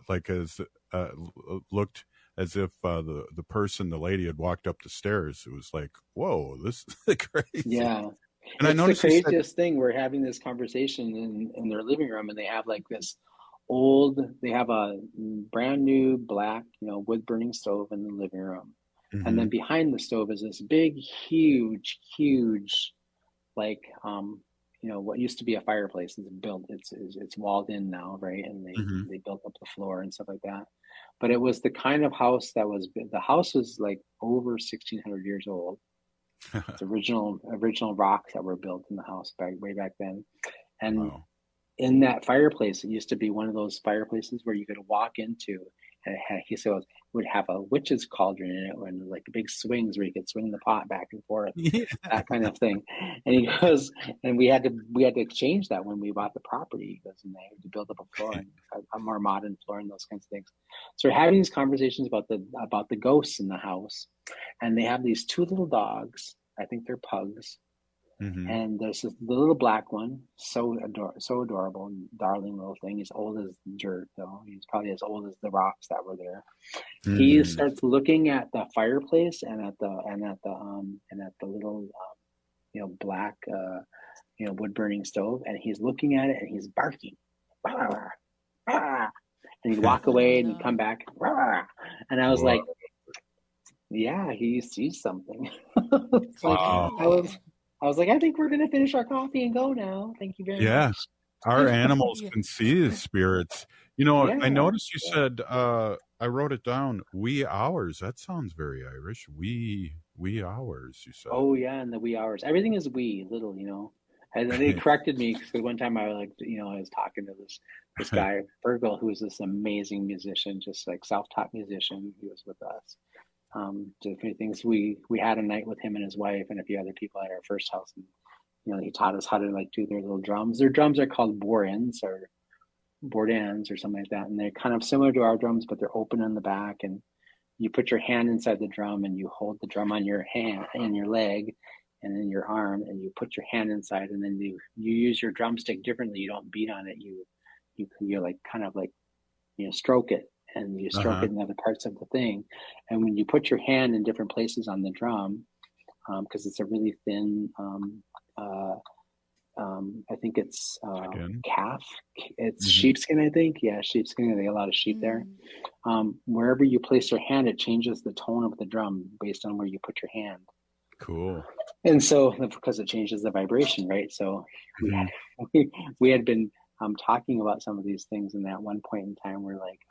looked as if the lady had walked up the stairs. It was like, whoa, this is crazy. Yeah. And I noticed the craziest thing. We're having this conversation in their living room, and they have like this they have a brand new black, wood burning stove in the living room. Mm-hmm. And then behind the stove is this big, huge, like, what used to be a fireplace is built. It's walled in now, right? And they built up the floor and stuff like that. But it was the kind of house the house was like over 1,600 years old. It's original rocks that were built in the house way back then. And in that fireplace, it used to be one of those fireplaces where you could walk into, and he said it would have a witch's cauldron in it, and like big swings where you could swing the pot back and forth, that kind of thing. And he goes, and we had to exchange that when we bought the property. He goes, and they had to build up a floor, and a more modern floor, and those kinds of things. So we're having these conversations about the ghosts in the house, and they have these two little dogs. I think they're pugs. Mm-hmm. And there's the little black one, so adorable, darling little thing. He's old as dirt, though. He's probably as old as the rocks that were there. Mm-hmm. He starts looking at the fireplace and at the little black wood burning stove, and he's looking at it and he's barking, rah, rah, rah. And he'd walk away and he'd come back, rah. And I was like, yeah, he sees something. Wow. I was like, I think we're going to finish our coffee and go now. Thank you very much. Yeah, our animals can see the spirits. I noticed you said, I wrote it down, wee hours. That sounds very Irish. Wee hours, you said. Oh, yeah, and the wee hours. Everything is wee, little, And they corrected me because one time I was talking to this guy, Virgil, who is this amazing musician, just like self-taught musician. He was with us. Did a few things. We had a night with him and his wife and a few other people at our first house, and he taught us how to do their little drums. Their drums are called bordans or something like that, and they're kind of similar to our drums, but they're open on the back, and you put your hand inside the drum and you hold the drum on your hand and your leg and then your arm, and you put your hand inside, and then you use your drumstick differently. You don't beat on it. You like kind of like stroke it. And you stroke it in other parts of the thing. And when you put your hand in different places on the drum, because it's a really thin, I think it's calf. It's sheepskin, I think. Yeah, sheepskin. They have a lot of sheep there. Wherever you place your hand, it changes the tone of the drum based on where you put your hand. Cool. And so, because it changes the vibration, right? So we had been talking about some of these things, and at one point in time we're like,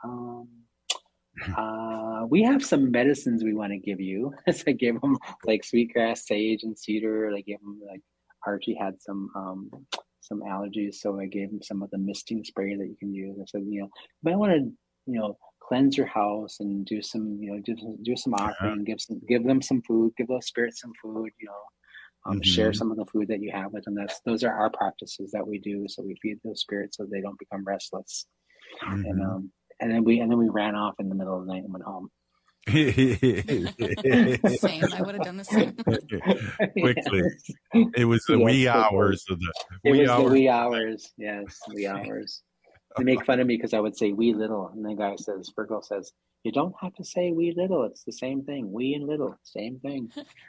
we have some medicines we want to give you. So I gave them like sweetgrass, sage, and cedar. I gave them Archie had some allergies, so I gave him some of the misting spray that you can use. I said, you might want to cleanse your house and do some do some offering, give them some food, give those spirits some food, share some of the food that you have with them. Those are our practices that we do. So we feed those spirits so they don't become restless. And then we ran off in the middle of the night and went home. Same. I would have done the same. Quickly. It was the wee hours of the wee hours. The wee hours. Yes, wee hours. They make fun of me because I would say wee little, and the guy says, Virgil says, you don't have to say wee little. It's the same thing. Wee and little, same thing.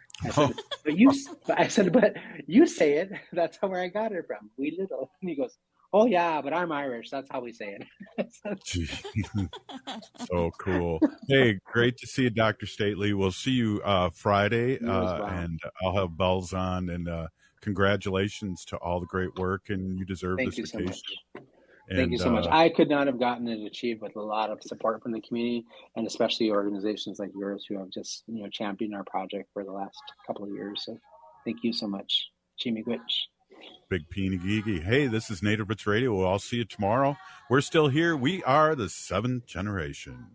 I said, but you say it. That's where I got it from. Wee little. And he goes, oh yeah, but I'm Irish. That's how we say it. So cool. Hey, great to see you, Dr. Stately. We'll see you Friday, and I'll have bells on. And congratulations to all the great work, and you deserve this vacation. So Thank you so much. I could not have gotten it achieved with a lot of support from the community, and especially organizations like yours who have just championed our project for the last couple of years. So thank you so much. Chimigwich. Big Peeny Geeky. Hey, this is Native Roots Radio. We'll all see you tomorrow. We're still here. We are the seventh generation.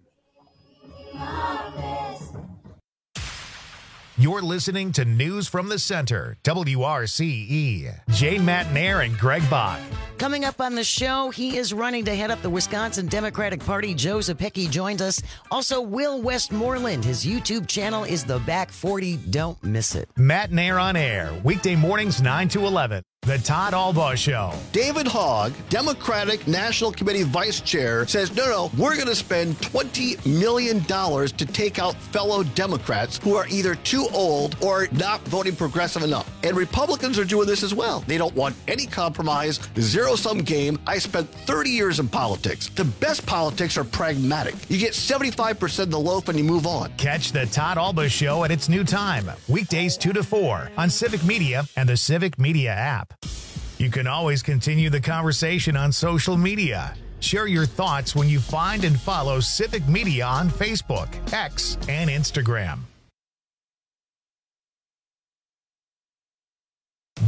You're listening to News from the Center, WRCE. Jane Matnair and Greg Bach. Coming up on the show, he is running to head up the Wisconsin Democratic Party. Joe Zepecki joins us. Also, Will Westmoreland. His YouTube channel is The Back 40. Don't miss it. Matnair on air, weekday mornings 9 to 11. The Todd Albaugh Show. David Hogg, Democratic National Committee Vice Chair, says, no, we're going to spend $20 million to take out fellow Democrats who are either too old or not voting progressive enough. And Republicans are doing this as well. They don't want any compromise, zero-sum game. I spent 30 years in politics. The best politics are pragmatic. You get 75% of the loaf and you move on. Catch the Todd Albaugh Show at its new time, weekdays 2 to 4 on Civic Media and the Civic Media app. You can always continue the conversation on social media. Share your thoughts when you find and follow Civic Media on Facebook, X, and Instagram.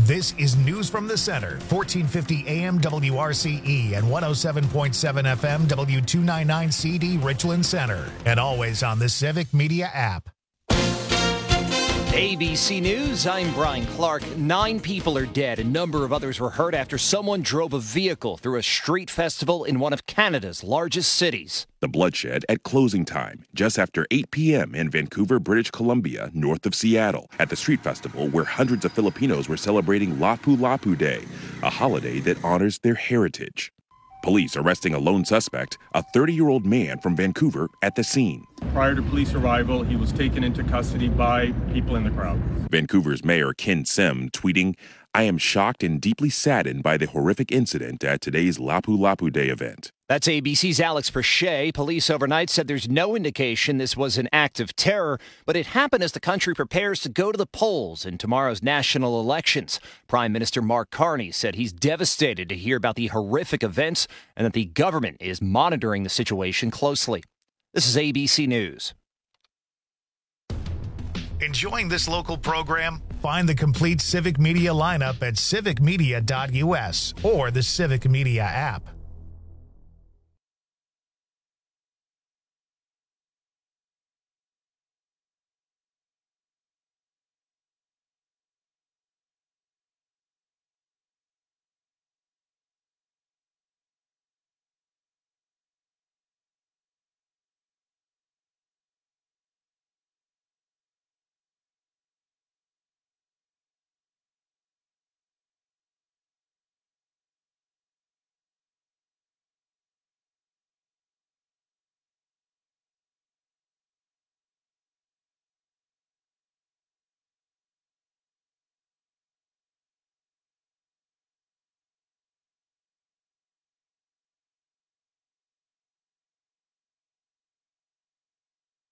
This is News from the Center, 1450 AM WRCE and 107.7 FM W299CD Richland Center, and always on the Civic Media app. ABC News, I'm Brian Clark. 9 people are dead. A number of others were hurt after someone drove a vehicle through a street festival in one of Canada's largest cities. The bloodshed at closing time, just after 8 p.m. in Vancouver, British Columbia, north of Seattle, at the street festival where hundreds of Filipinos were celebrating Lapu Lapu Day, a holiday that honors their heritage. Police arresting a lone suspect, a 30-year-old man from Vancouver, at the scene. Prior to police arrival, he was taken into custody by people in the crowd. Vancouver's Mayor Ken Sim tweeting, "I am shocked and deeply saddened by the horrific incident at today's Lapu Lapu Day event." That's ABC's Alex Perche. Police overnight said there's no indication this was an act of terror, but it happened as the country prepares to go to the polls in tomorrow's national elections. Prime Minister Mark Carney said he's devastated to hear about the horrific events and that the government is monitoring the situation closely. This is ABC News. Enjoying this local program? Find the complete Civic Media lineup at civicmedia.us or the Civic Media app.